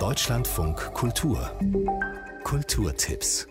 Deutschlandfunk Kultur. Kulturtipps.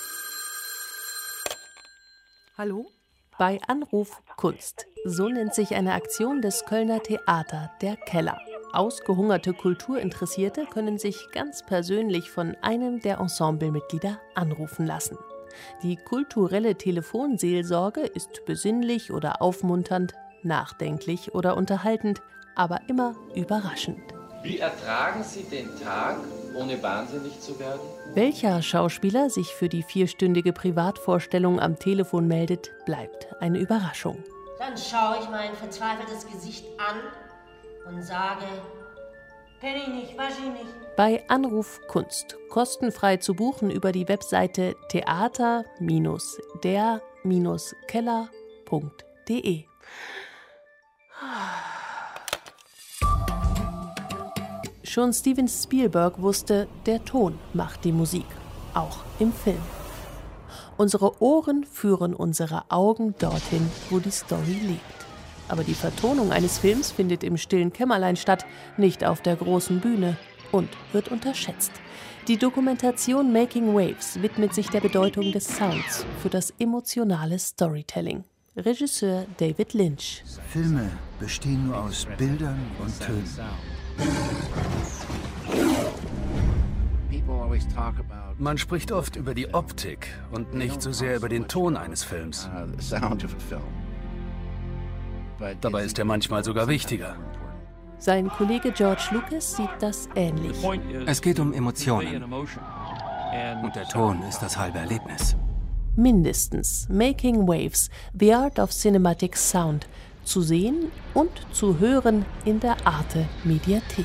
Hallo? Bei Anruf Kunst. So nennt sich eine Aktion des Kölner Theater Der Keller. Ausgehungerte Kulturinteressierte können sich ganz persönlich von einem der Ensemblemitglieder anrufen lassen. Die kulturelle Telefonseelsorge ist besinnlich oder aufmunternd, nachdenklich oder unterhaltend, aber immer überraschend. Wie ertragen Sie den Tag, ohne wahnsinnig zu werden? Welcher Schauspieler sich für die 4-stündige Privatvorstellung am Telefon meldet, bleibt eine Überraschung. Dann schaue ich mein verzweifeltes Gesicht an und sage: Kenn ich nicht, weiß ich nicht. Bei Anruf Kunst, kostenfrei zu buchen über die Webseite theater-der-keller.de. Schon Steven Spielberg wusste, der Ton macht die Musik, auch im Film. Unsere Ohren führen unsere Augen dorthin, wo die Story lebt. Aber die Vertonung eines Films findet im stillen Kämmerlein statt, nicht auf der großen Bühne und wird unterschätzt. Die Dokumentation Making Waves widmet sich der Bedeutung des Sounds für das emotionale Storytelling. Regisseur David Lynch. Filme bestehen nur aus Bildern und Tönen. Man spricht oft über die Optik und nicht so sehr über den Ton eines Films. Dabei ist er manchmal sogar wichtiger. Sein Kollege George Lucas sieht das ähnlich. Es geht um Emotionen. Und der Ton ist das halbe Erlebnis. Mindestens Making Waves, The Art of Cinematic Sound, zu sehen und zu hören in der Arte Mediathek.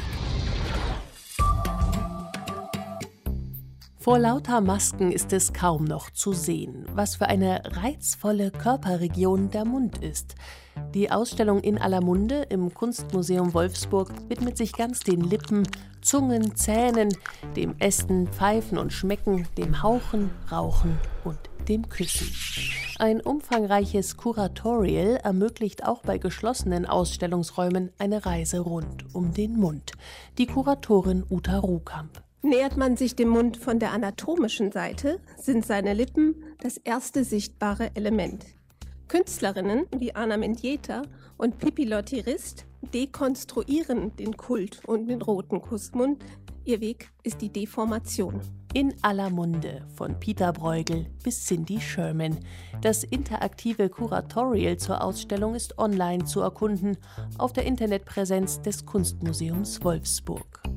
Vor lauter Masken ist es kaum noch zu sehen, was für eine reizvolle Körperregion der Mund ist. Die Ausstellung In aller Munde im Kunstmuseum Wolfsburg widmet sich ganz den Lippen, Zungen, Zähnen, dem Essen, Pfeifen und Schmecken, dem Hauchen, Rauchen und dem Küssen. Ein umfangreiches Kuratorial ermöglicht auch bei geschlossenen Ausstellungsräumen eine Reise rund um den Mund. Die Kuratorin Uta Ruhkamp. Nähert man sich dem Mund von der anatomischen Seite, sind seine Lippen das erste sichtbare Element. Künstlerinnen wie Ana Mendieta und Pippi Lotti-Rist dekonstruieren den Kult und den roten Kussmund. Ihr Weg ist die Deformation. In aller Munde, von Peter Bruegel bis Cindy Sherman. Das interaktive Kuratorial zur Ausstellung ist online zu erkunden auf der Internetpräsenz des Kunstmuseums Wolfsburg.